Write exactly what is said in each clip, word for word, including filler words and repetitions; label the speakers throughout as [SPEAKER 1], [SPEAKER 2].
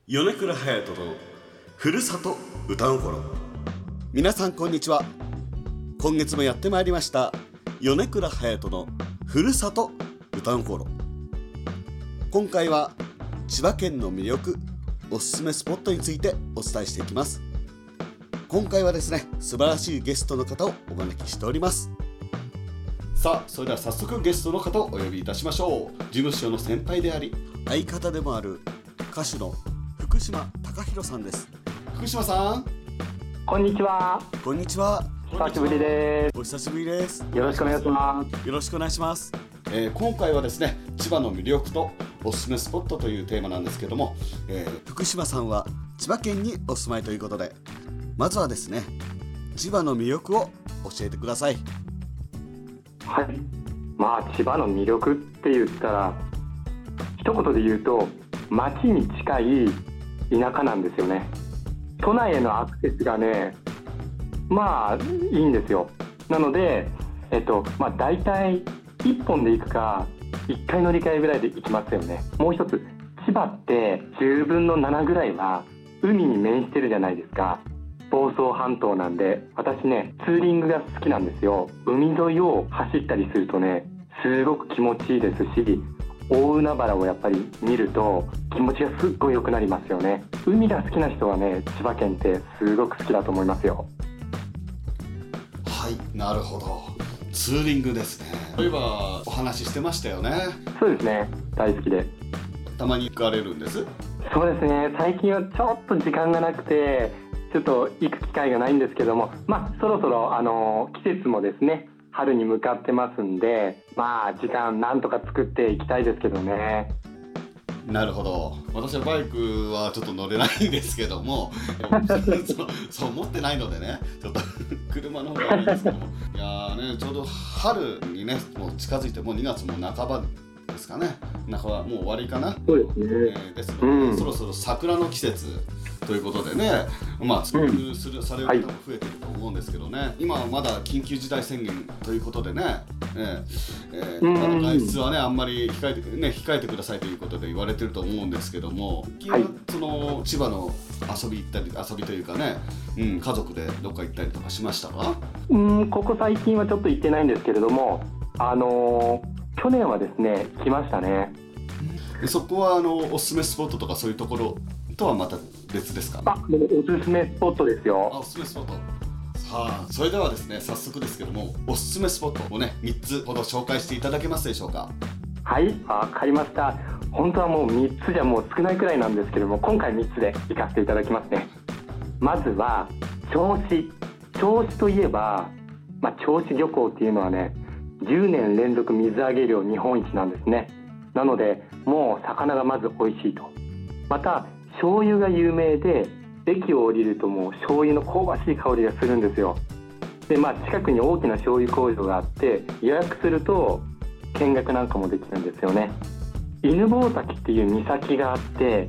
[SPEAKER 1] 米倉隼人のふるさと歌う頃。皆さんこんにちは。今月もやってまいりました米倉隼人のふるさと歌う頃。今回は千葉県の魅力、おすすめスポットについてお伝えしていきます。今回はですね、素晴らしいゲストの方をお招きしております。さあ、それでは早速ゲストの方をお呼びいたしましょう。事務所の先輩であり相方でもある歌手の福島貴弘さんです。福島さん、
[SPEAKER 2] こんにちは。
[SPEAKER 1] こんにちは。
[SPEAKER 2] 久しぶりです。
[SPEAKER 1] お久しぶりです。
[SPEAKER 2] よろしくお願いします。
[SPEAKER 1] よろしくお願いします。えー、今回はですね、千葉の魅力とおすすめスポットというテーマなんですけども、えー、福島さんは千葉県にお住まいということで、まずはですね、千葉の魅力を教えてください。
[SPEAKER 2] はい、まあ千葉の魅力って言ったら一言で言うと、街に近い田舎なんですよね。都内へのアクセスがね、まあいいんですよ。なので、えっとまあ大体いっぽんで行くかいっかい乗り換えぐらいで行きますよね。もう一つ、千葉ってじゅうぶんのななぐらいは海に面してるじゃないですか。房総半島なんで、私ねツーリングが好きなんですよ。海沿いを走ったりするとね、すごく気持ちいいですし、大海原をやっぱり見ると気持ちがすっごい良くなりますよね。海が好きな人はね、千葉県ってすごく好きだと思いますよ。
[SPEAKER 1] はい、なるほど。ツーリングですね。そういえばお話ししてましたよね。
[SPEAKER 2] そうですね、大好きで。
[SPEAKER 1] たまに行かれるんです？
[SPEAKER 2] そうですね、最近はちょっと時間がなくてちょっと行く機会がないんですけども、まあそろそろあの季節もですね、春に向かってますんで、まあ時間なんとか作っていきたいですけどね。
[SPEAKER 1] なるほど。私はバイクはちょっと乗れないんですけどもそうそう持ってないのでね、ちょっと車の方がいいんですけども、いやーね、ちょうど春にねもう近づいて、もうにがつも半ばですかね。半ばもう終わりかな。
[SPEAKER 2] そうですね、
[SPEAKER 1] えー、ですので、うん、そろそろ桜の季節ということでね、まあツーリングする、うん、される方も増えてると思うんですけどね、はい、今はまだ緊急事態宣言ということでね、えーえー、まだ外出はねあんまり控えて、ね、控えてくださいということで言われてると思うんですけども、はい、その千葉の遊び行ったり、遊びというかね、うん、家族でどっか行ったりとかしましたか？
[SPEAKER 2] うん、ここ最近はちょっと行ってないんですけれども、あのー、去年はですね来ましたね。
[SPEAKER 1] そこはあのおすすめスポットとかそういうところとはまた別ですか？
[SPEAKER 2] あ、もうおすすめスポットですよ。
[SPEAKER 1] あ、おすすめスポット。さあ、それではですね、早速ですけども、おすすめスポットをねみっつほど紹介していただけますでしょうか？
[SPEAKER 2] はい、わかりました。本当はもうみっつじゃもう少ないくらいなんですけども、今回みっつで行かせていただきますね。まずは銚子。銚子といえば、まあ、銚子漁港っていうのはね、じゅうねん連続水揚げ量日本一なんですね。なのでもう魚がまず美味しいと。また醤油が有名で、駅を降りるともう醤油の香ばしい香りがするんですよ。で、まあ近くに大きな醤油工場があって、予約すると見学なんかもできるんですよね。犬吠埼っていう岬があって、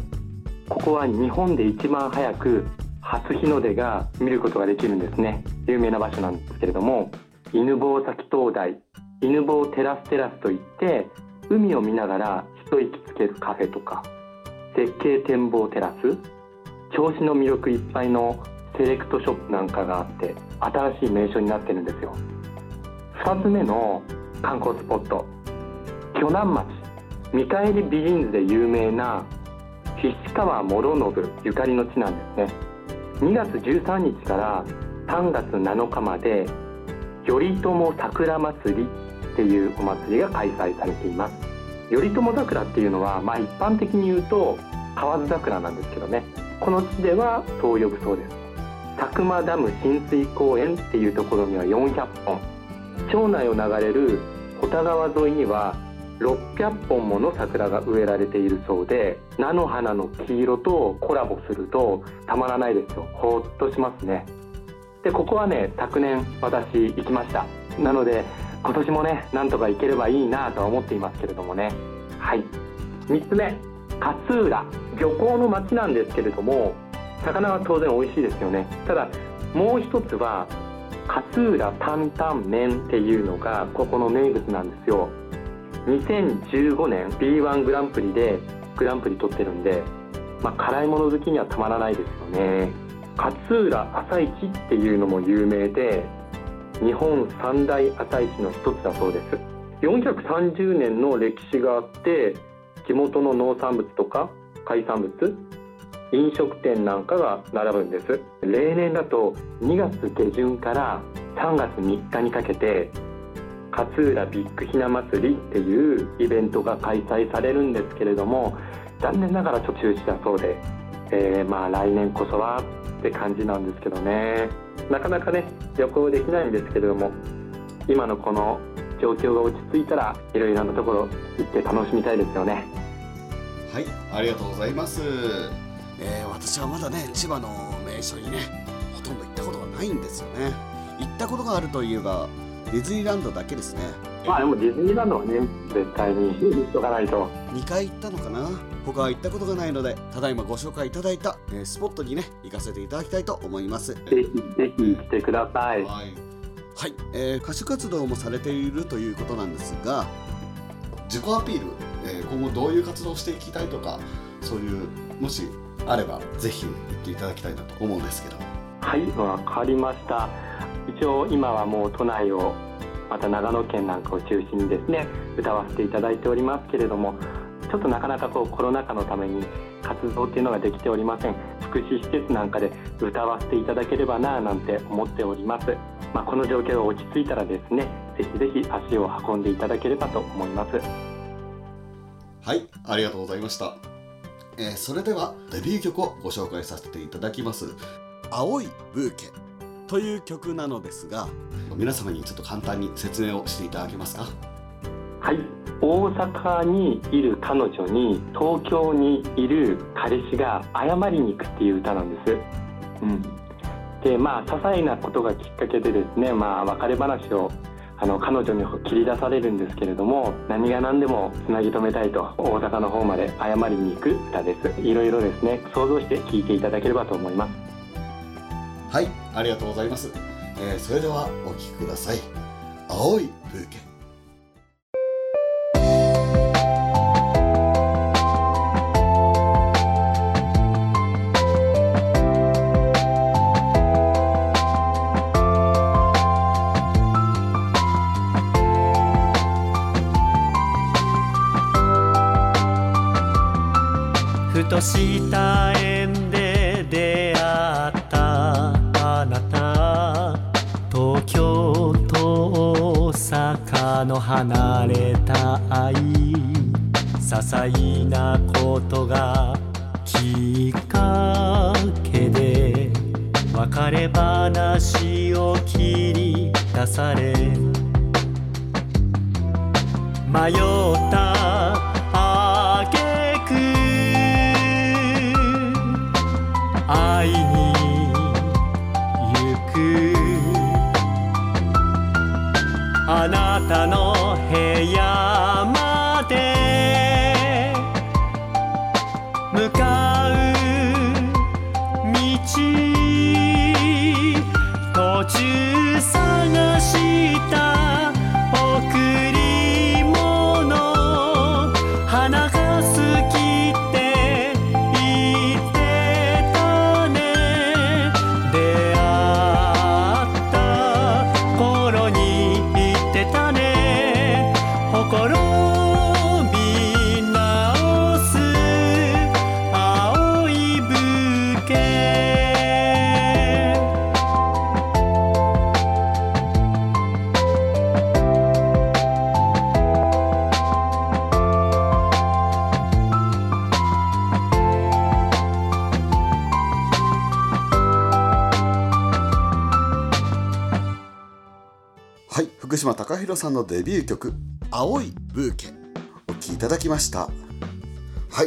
[SPEAKER 2] ここは日本で一番早く初日の出が見ることができるんですね。有名な場所なんですけれども、犬吠埼灯台、犬吠テラステラスといって、海を見ながら一息つけるカフェとか、絶景展望テラス、銚子の魅力いっぱいのセレクトショップなんかがあって、新しい名所になってるんですよ。ふたつめの観光スポット、鋸南町、見返り美人図で有名な菱川師宣ゆかりの地なんですね。にがつじゅうさんにちからさんがつなのかまで頼朝桜祭りっていうお祭りが開催されています。頼朝桜っていうのは、まあ、一般的に言うと河津桜なんですけどね、この地ではそう呼ぶそうです。佐久間ダム親水公園っていうところにはよんひゃっぽん、町内を流れる穂田川沿いにはろっぴゃっぽんもの桜が植えられているそうで、菜の花の黄色とコラボするとたまらないですよ。ほっとしますね。で、ここはね、昨年私行きました。なので今年もね、なんとか行ければいいなとは思っていますけれどもね。はい、みっつめ、勝浦。漁港の町なんですけれども、魚は当然美味しいですよね。ただもう一つは勝浦担々麺っていうのがここの名物なんですよ。にせんじゅうごねん ビーワン グランプリでグランプリ取ってるんで、 まあ、辛いもの好きにはたまらないですよね。勝浦朝市っていうのも有名で、日本三大朝市の一つだそうです。よんひゃくさんじゅうねんの歴史があって、地元の農産物とか海産物、飲食店なんかが並ぶんです。例年だとにがつげじゅんからさんがつみっかにかけて勝浦ビッグひな祭りっていうイベントが開催されるんですけれども、残念ながらちょっと中止だそうで、えー、まあ来年こそはって感じなんですけどね。なかなかね旅行できないんですけれども、今のこの状況が落ち着いたらいろいろなところ行って楽しみたいですよね。
[SPEAKER 1] はい、ありがとうございます。えー、私はまだね千葉の名所にねほとんど行ったことがないんですよね。行ったことがあるといえばディズニーランドだけですね。
[SPEAKER 2] まあでもディズニーランドはね絶対に行っとかないと。
[SPEAKER 1] にかい行ったのかな。他は行ったことがないので、ただいまご紹介いただいた、えー、スポットにね行かせていただきたいと思います。
[SPEAKER 2] ぜひぜひ来てください。
[SPEAKER 1] はい、はい、えー、歌手活動もされているということなんですが、自己アピール、えー、今後どういう活動をしていきたいとか、そういうもしあればぜひ言っていただきたいなと思うんですけど。
[SPEAKER 2] はい、わかりました。一応今はもう都内をまた長野県なんかを中心にですね歌わせていただいておりますけれども、ちょっとなかなかこうコロナ禍のために活動っていうのができておりません。福祉施設なんかで歌わせていただければななんて思っております。まあ、この状況が落ち着いたらですね、ぜひぜひ足を運んでいただければと思います。
[SPEAKER 1] はい、ありがとうございました。えー、それではデビュー曲をご紹介させていただきます。青いブーケという曲なのですが、皆様にちょっと簡単に説明をしていただけますか。
[SPEAKER 2] はい、大阪にいる彼女に東京にいる彼氏が謝りに行くっていう歌なんです。うん、でまあ些細なことがきっかけでですね、まあ、別れ話をあの彼女に切り出されるんですけれども、何が何でもつなぎ止めたいと大阪の方まで謝りに行く歌です。いろいろですね想像して聴いていただければと思います。
[SPEAKER 1] はい、ありがとうございます。えー、それではお聴きください。青いブーケ。
[SPEAKER 3] ふとした縁で出会ったあなた、東京と大阪の離れた愛、些細なことがきっかけで別れ話を切り出され、迷った挙句会いに行く、あなたの部屋まで向かう道、途中探した贈り物、花が好きって言ってたね、出会った頃に言ってたね、ほころび直す青いブーケ。
[SPEAKER 1] はい、福島貴弘さんのデビュー曲青いブーケお聴きいただきました。はい、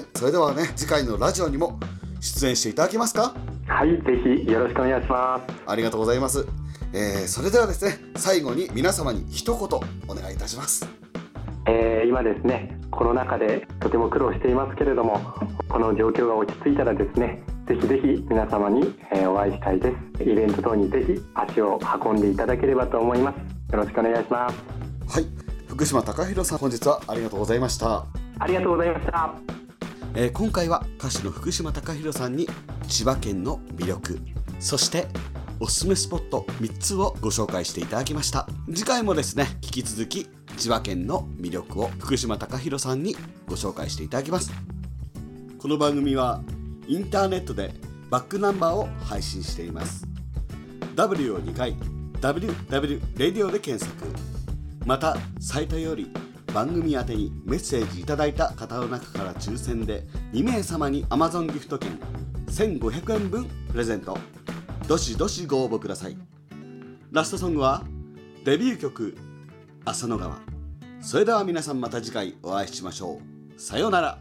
[SPEAKER 1] それではね次回のラジオにも出演していただけますか。
[SPEAKER 2] はい、ぜひよろしくお願いします。
[SPEAKER 1] ありがとうございます。えー、それではですね最後に皆様に一言お願いいたします。
[SPEAKER 2] えー、今ですねコロナ禍でとても苦労していますけれども、この状況が落ち着いたらですねぜひぜひ皆様に、えー、お会いしたいです。イベント等にぜひ足を運んでいただければと思います。よろしくお願いします。
[SPEAKER 1] はい、福島貴弘さん本日はありがとうございました。
[SPEAKER 2] ありがとうございました。
[SPEAKER 1] えー、今回は歌手の福島貴弘さんに千葉県の魅力、そしておすすめスポットみっつをご紹介していただきました。次回もですね、引き続き千葉県の魅力を福島貴弘さんにご紹介していただきます。この番組はインターネットでバックナンバーを配信しています。 W をにかい ダブリューダブリュー レディオで検索、またサイトより番組宛てにメッセージいただいた方の中から抽選でにめいさまに Amazon ギフト券せんごひゃくえんぶんプレゼント。どしどしご応募ください。ラストソングはデビュー曲浅野川。それでは皆さん、また次回お会いしましょう。さようなら。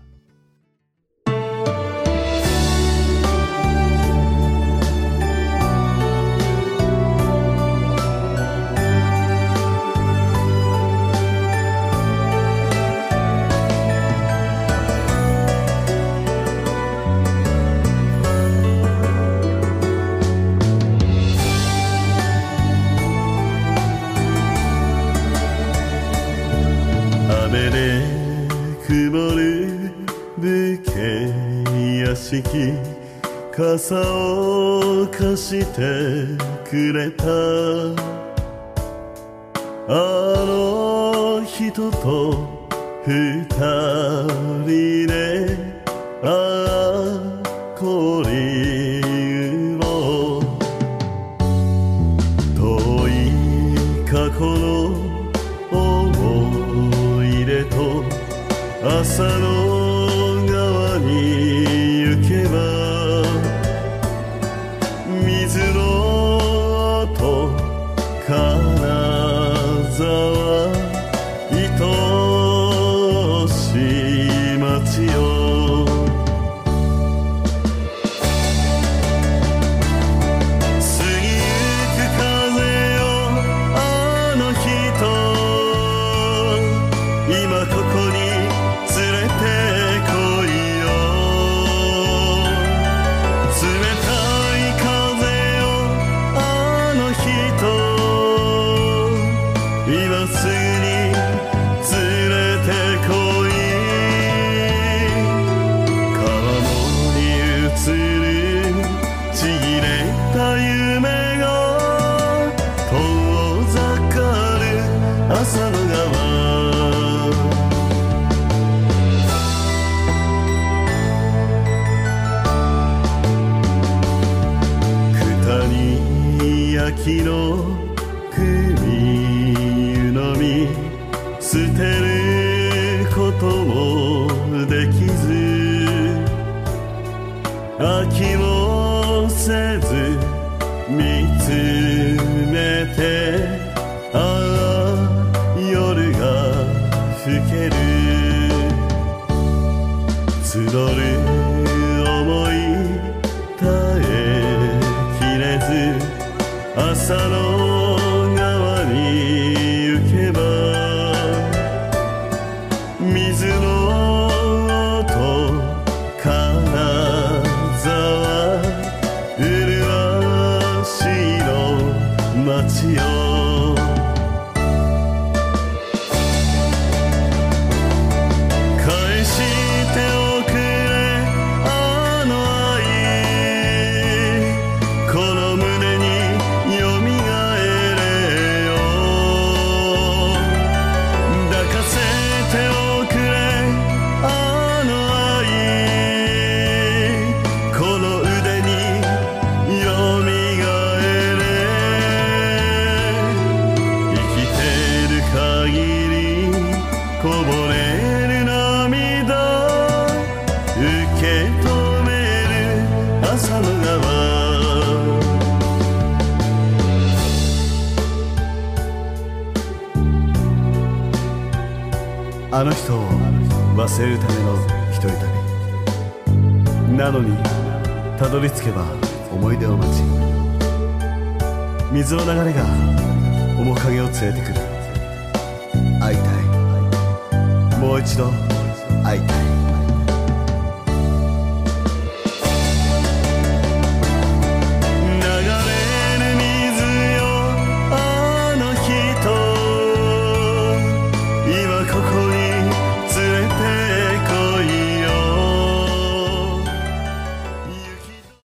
[SPEAKER 4] 雨で曇る武家屋敷、傘を貸してくれたあの人と二人で、ああこりう遠い過去の思い出と浅野川に行けば、水の音金沢愛しい街よ、過ぎゆく風よあの人、今ここに連れてこいよ、冷たい風よあの人、今すぐに連れてこい、川面に映るちぎれた夢が遠ざかる浅野川、秋の組湯飲み、捨てることもできず、飽きもせず見つめて、ああ夜が更ける、募る想い絶えきれず、浅野川に行けば、水の音金沢麗しの街よ、返しておくれあの愛、この胸にこぼれる涙受け止める浅野川、あの人を忘れるための一人旅なのに、たどり着けば思い出を待ち、水の流れが面影を連れてくる、会いたい、もう一度会いたい。